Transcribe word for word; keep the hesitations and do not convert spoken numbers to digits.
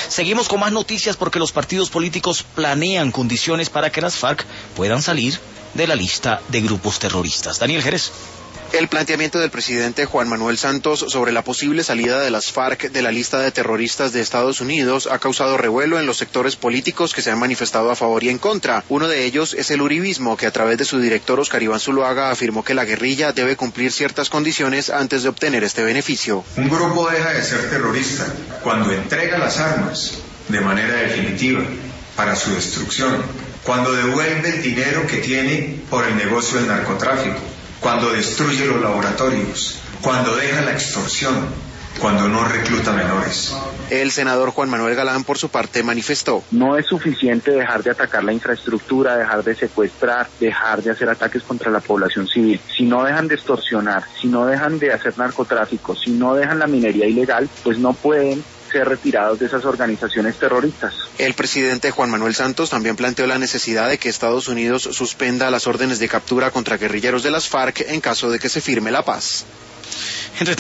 Seguimos con más noticias porque los partidos políticos planean condiciones para que las FARC puedan salir de la lista de grupos terroristas. Daniel Jerez. El planteamiento del presidente Juan Manuel Santos sobre la posible salida de las FARC de la lista de terroristas de Estados Unidos ha causado revuelo en los sectores políticos que se han manifestado a favor y en contra. Uno de ellos es el uribismo, que a través de su director Oscar Iván Zuluaga afirmó que la guerrilla debe cumplir ciertas condiciones antes de obtener este beneficio. Un grupo deja de ser terrorista cuando entrega las armas de manera definitiva para su destrucción, cuando devuelve el dinero que tiene por el negocio del narcotráfico, cuando destruye los laboratorios, cuando deja la extorsión, cuando no recluta menores. El senador Juan Manuel Galán, por su parte, manifestó: no es suficiente dejar de atacar la infraestructura, dejar de secuestrar, dejar de hacer ataques contra la población civil. Si no dejan de extorsionar, si no dejan de hacer narcotráfico, si no dejan la minería ilegal, pues no pueden ser retirados de esas organizaciones terroristas. El presidente Juan Manuel Santos también planteó la necesidad de que Estados Unidos suspenda las órdenes de captura contra guerrilleros de las FARC en caso de que se firme la paz.